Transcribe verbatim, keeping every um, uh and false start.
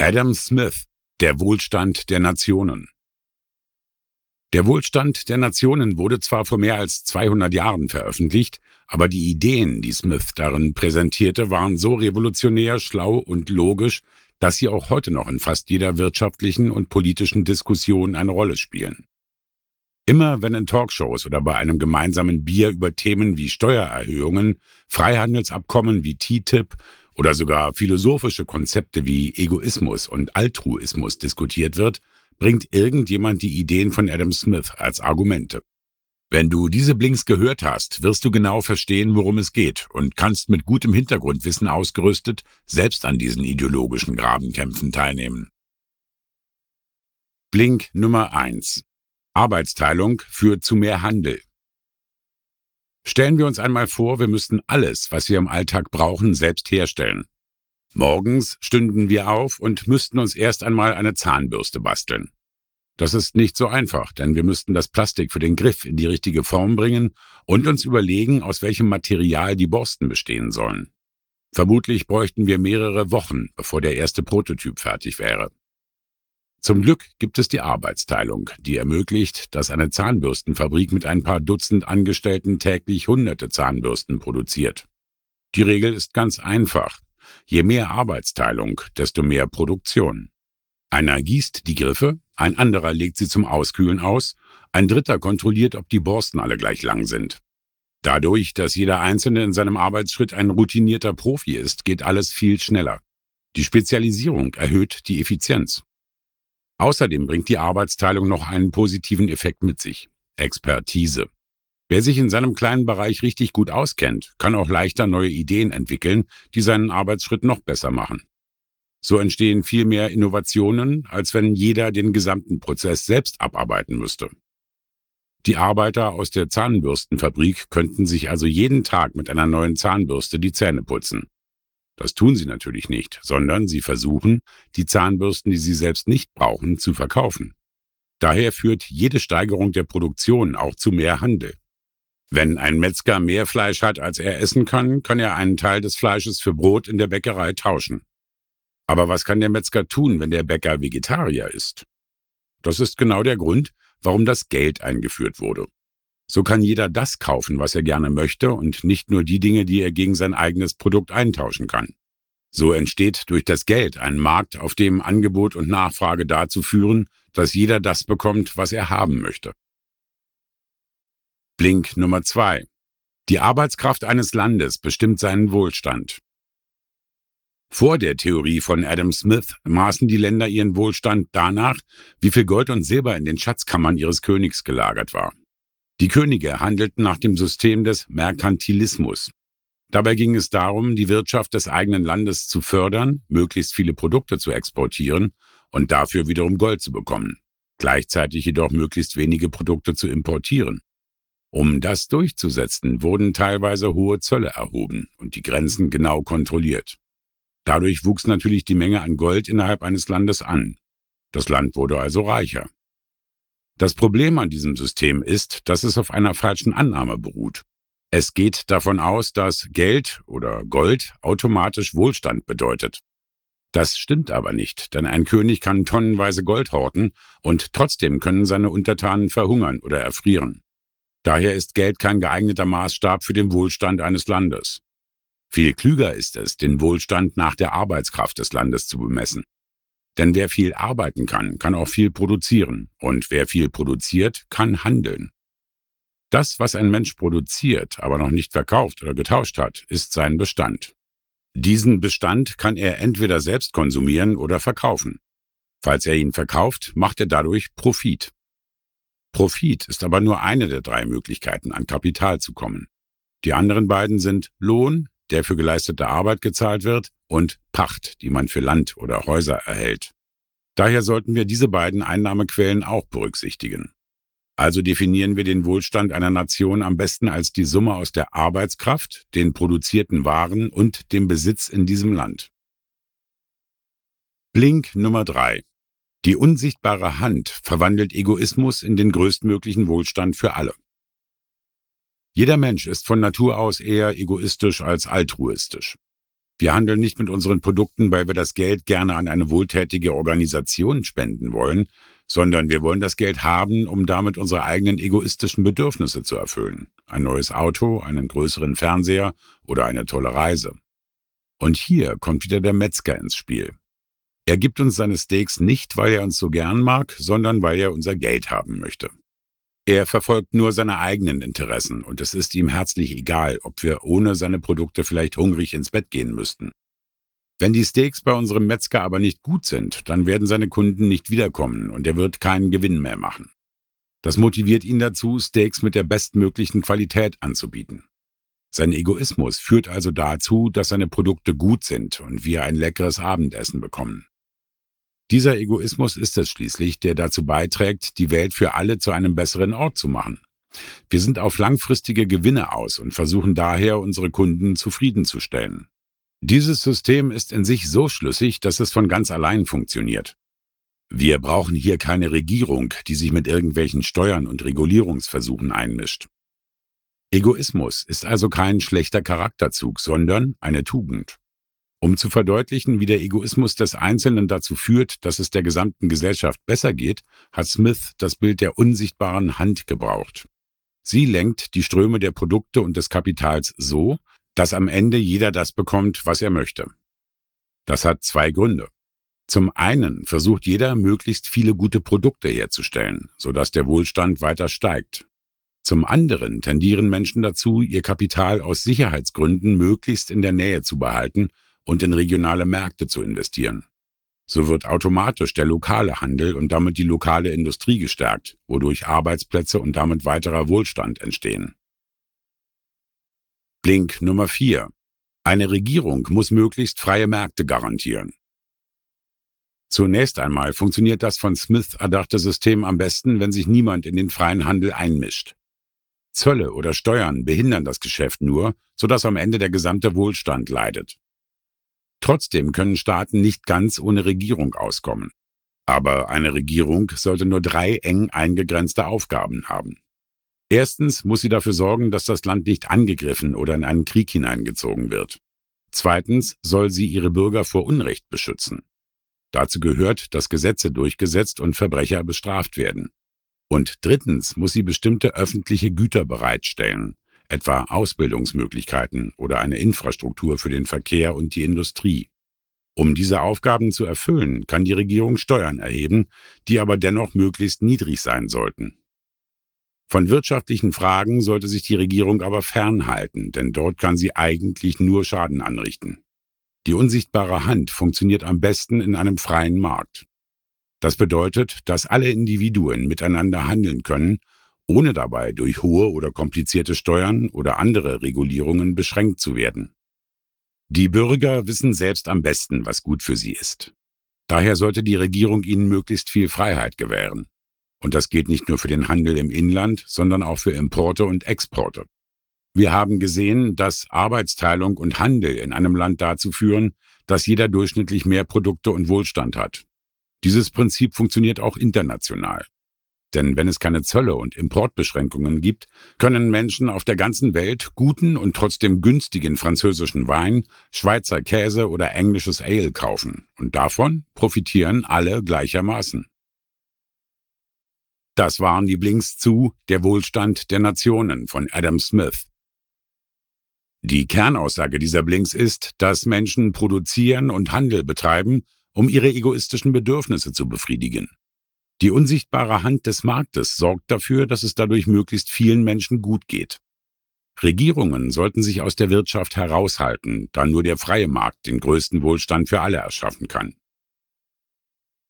Adam Smith, der Wohlstand der Nationen. Der Wohlstand der Nationen wurde zwar vor mehr als zweihundert Jahren veröffentlicht, aber die Ideen, die Smith darin präsentierte, waren so revolutionär, schlau und logisch, dass sie auch heute noch in fast jeder wirtschaftlichen und politischen Diskussion eine Rolle spielen. Immer wenn in Talkshows oder bei einem gemeinsamen Bier über Themen wie Steuererhöhungen, Freihandelsabkommen wie T T I P oder sogar philosophische Konzepte wie Egoismus und Altruismus diskutiert wird, bringt irgendjemand die Ideen von Adam Smith als Argumente. Wenn du diese Blinks gehört hast, wirst du genau verstehen, worum es geht und kannst mit gutem Hintergrundwissen ausgerüstet selbst an diesen ideologischen Grabenkämpfen teilnehmen. Blink Nummer eins. Arbeitsteilung führt zu mehr Handel. Stellen wir uns einmal vor, wir müssten alles, was wir im Alltag brauchen, selbst herstellen. Morgens stünden wir auf und müssten uns erst einmal eine Zahnbürste basteln. Das ist nicht so einfach, denn wir müssten das Plastik für den Griff in die richtige Form bringen und uns überlegen, aus welchem Material die Borsten bestehen sollen. Vermutlich bräuchten wir mehrere Wochen, bevor der erste Prototyp fertig wäre. Zum Glück gibt es die Arbeitsteilung, die ermöglicht, dass eine Zahnbürstenfabrik mit ein paar Dutzend Angestellten täglich hunderte Zahnbürsten produziert. Die Regel ist ganz einfach. Je mehr Arbeitsteilung, desto mehr Produktion. Einer gießt die Griffe, ein anderer legt sie zum Auskühlen aus, ein dritter kontrolliert, ob die Borsten alle gleich lang sind. Dadurch, dass jeder Einzelne in seinem Arbeitsschritt ein routinierter Profi ist, geht alles viel schneller. Die Spezialisierung erhöht die Effizienz. Außerdem bringt die Arbeitsteilung noch einen positiven Effekt mit sich: Expertise. Wer sich in seinem kleinen Bereich richtig gut auskennt, kann auch leichter neue Ideen entwickeln, die seinen Arbeitsschritt noch besser machen. So entstehen viel mehr Innovationen, als wenn jeder den gesamten Prozess selbst abarbeiten müsste. Die Arbeiter aus der Zahnbürstenfabrik könnten sich also jeden Tag mit einer neuen Zahnbürste die Zähne putzen. Das tun sie natürlich nicht, sondern sie versuchen, die Zahnbürsten, die sie selbst nicht brauchen, zu verkaufen. Daher führt jede Steigerung der Produktion auch zu mehr Handel. Wenn ein Metzger mehr Fleisch hat, als er essen kann, kann er einen Teil des Fleisches für Brot in der Bäckerei tauschen. Aber was kann der Metzger tun, wenn der Bäcker Vegetarier ist? Das ist genau der Grund, warum das Geld eingeführt wurde. So kann jeder das kaufen, was er gerne möchte, und nicht nur die Dinge, die er gegen sein eigenes Produkt eintauschen kann. So entsteht durch das Geld ein Markt, auf dem Angebot und Nachfrage dazu führen, dass jeder das bekommt, was er haben möchte. Blink Nummer zwei. Die Arbeitskraft eines Landes bestimmt seinen Wohlstand. Vor der Theorie von Adam Smith maßen die Länder ihren Wohlstand danach, wie viel Gold und Silber in den Schatzkammern ihres Königs gelagert war. Die Könige handelten nach dem System des Merkantilismus. Dabei ging es darum, die Wirtschaft des eigenen Landes zu fördern, möglichst viele Produkte zu exportieren und dafür wiederum Gold zu bekommen, gleichzeitig jedoch möglichst wenige Produkte zu importieren. Um das durchzusetzen, wurden teilweise hohe Zölle erhoben und die Grenzen genau kontrolliert. Dadurch wuchs natürlich die Menge an Gold innerhalb eines Landes an. Das Land wurde also reicher. Das Problem an diesem System ist, dass es auf einer falschen Annahme beruht. Es geht davon aus, dass Geld oder Gold automatisch Wohlstand bedeutet. Das stimmt aber nicht, denn ein König kann tonnenweise Gold horten und trotzdem können seine Untertanen verhungern oder erfrieren. Daher ist Geld kein geeigneter Maßstab für den Wohlstand eines Landes. Viel klüger ist es, den Wohlstand nach der Arbeitskraft des Landes zu bemessen. Denn wer viel arbeiten kann, kann auch viel produzieren. Und wer viel produziert, kann handeln. Das, was ein Mensch produziert, aber noch nicht verkauft oder getauscht hat, ist sein Bestand. Diesen Bestand kann er entweder selbst konsumieren oder verkaufen. Falls er ihn verkauft, macht er dadurch Profit. Profit ist aber nur eine der drei Möglichkeiten, an Kapital zu kommen. Die anderen beiden sind Lohn, der für geleistete Arbeit gezahlt wird, und Pacht, die man für Land oder Häuser erhält. Daher sollten wir diese beiden Einnahmequellen auch berücksichtigen. Also definieren wir den Wohlstand einer Nation am besten als die Summe aus der Arbeitskraft, den produzierten Waren und dem Besitz in diesem Land. Blink Nummer drei. Die unsichtbare Hand verwandelt Egoismus in den größtmöglichen Wohlstand für alle. Jeder Mensch ist von Natur aus eher egoistisch als altruistisch. Wir handeln nicht mit unseren Produkten, weil wir das Geld gerne an eine wohltätige Organisation spenden wollen, sondern wir wollen das Geld haben, um damit unsere eigenen egoistischen Bedürfnisse zu erfüllen. Ein neues Auto, einen größeren Fernseher oder eine tolle Reise. Und hier kommt wieder der Metzger ins Spiel. Er gibt uns seine Steaks nicht, weil er uns so gern mag, sondern weil er unser Geld haben möchte. Er verfolgt nur seine eigenen Interessen und es ist ihm herzlich egal, ob wir ohne seine Produkte vielleicht hungrig ins Bett gehen müssten. Wenn die Steaks bei unserem Metzger aber nicht gut sind, dann werden seine Kunden nicht wiederkommen und er wird keinen Gewinn mehr machen. Das motiviert ihn dazu, Steaks mit der bestmöglichen Qualität anzubieten. Sein Egoismus führt also dazu, dass seine Produkte gut sind und wir ein leckeres Abendessen bekommen. Dieser Egoismus ist es schließlich, der dazu beiträgt, die Welt für alle zu einem besseren Ort zu machen. Wir sind auf langfristige Gewinne aus und versuchen daher, unsere Kunden zufriedenzustellen. Dieses System ist in sich so schlüssig, dass es von ganz allein funktioniert. Wir brauchen hier keine Regierung, die sich mit irgendwelchen Steuern und Regulierungsversuchen einmischt. Egoismus ist also kein schlechter Charakterzug, sondern eine Tugend. Um zu verdeutlichen, wie der Egoismus des Einzelnen dazu führt, dass es der gesamten Gesellschaft besser geht, hat Smith das Bild der unsichtbaren Hand gebraucht. Sie lenkt die Ströme der Produkte und des Kapitals so, dass am Ende jeder das bekommt, was er möchte. Das hat zwei Gründe. Zum einen versucht jeder, möglichst viele gute Produkte herzustellen, sodass der Wohlstand weiter steigt. Zum anderen tendieren Menschen dazu, ihr Kapital aus Sicherheitsgründen möglichst in der Nähe zu behalten und in regionale Märkte zu investieren. So wird automatisch der lokale Handel und damit die lokale Industrie gestärkt, wodurch Arbeitsplätze und damit weiterer Wohlstand entstehen. Blink Nummer vier. Eine Regierung muss möglichst freie Märkte garantieren. Zunächst einmal funktioniert das von Smith erdachte System am besten, wenn sich niemand in den freien Handel einmischt. Zölle oder Steuern behindern das Geschäft nur, sodass am Ende der gesamte Wohlstand leidet. Trotzdem können Staaten nicht ganz ohne Regierung auskommen. Aber eine Regierung sollte nur drei eng eingegrenzte Aufgaben haben. Erstens muss sie dafür sorgen, dass das Land nicht angegriffen oder in einen Krieg hineingezogen wird. Zweitens soll sie ihre Bürger vor Unrecht beschützen. Dazu gehört, dass Gesetze durchgesetzt und Verbrecher bestraft werden. Und drittens muss sie bestimmte öffentliche Güter bereitstellen, etwa Ausbildungsmöglichkeiten oder eine Infrastruktur für den Verkehr und die Industrie. Um diese Aufgaben zu erfüllen, kann die Regierung Steuern erheben, die aber dennoch möglichst niedrig sein sollten. Von wirtschaftlichen Fragen sollte sich die Regierung aber fernhalten, denn dort kann sie eigentlich nur Schaden anrichten. Die unsichtbare Hand funktioniert am besten in einem freien Markt. Das bedeutet, dass alle Individuen miteinander handeln können, ohne dabei durch hohe oder komplizierte Steuern oder andere Regulierungen beschränkt zu werden. Die Bürger wissen selbst am besten, was gut für sie ist. Daher sollte die Regierung ihnen möglichst viel Freiheit gewähren. Und das gilt nicht nur für den Handel im Inland, sondern auch für Importe und Exporte. Wir haben gesehen, dass Arbeitsteilung und Handel in einem Land dazu führen, dass jeder durchschnittlich mehr Produkte und Wohlstand hat. Dieses Prinzip funktioniert auch international. Denn wenn es keine Zölle und Importbeschränkungen gibt, können Menschen auf der ganzen Welt guten und trotzdem günstigen französischen Wein, Schweizer Käse oder englisches Ale kaufen. Und davon profitieren alle gleichermaßen. Das waren die Blinks zu Der Wohlstand der Nationen von Adam Smith. Die Kernaussage dieser Blinks ist, dass Menschen produzieren und Handel betreiben, um ihre egoistischen Bedürfnisse zu befriedigen. Die unsichtbare Hand des Marktes sorgt dafür, dass es dadurch möglichst vielen Menschen gut geht. Regierungen sollten sich aus der Wirtschaft heraushalten, da nur der freie Markt den größten Wohlstand für alle erschaffen kann.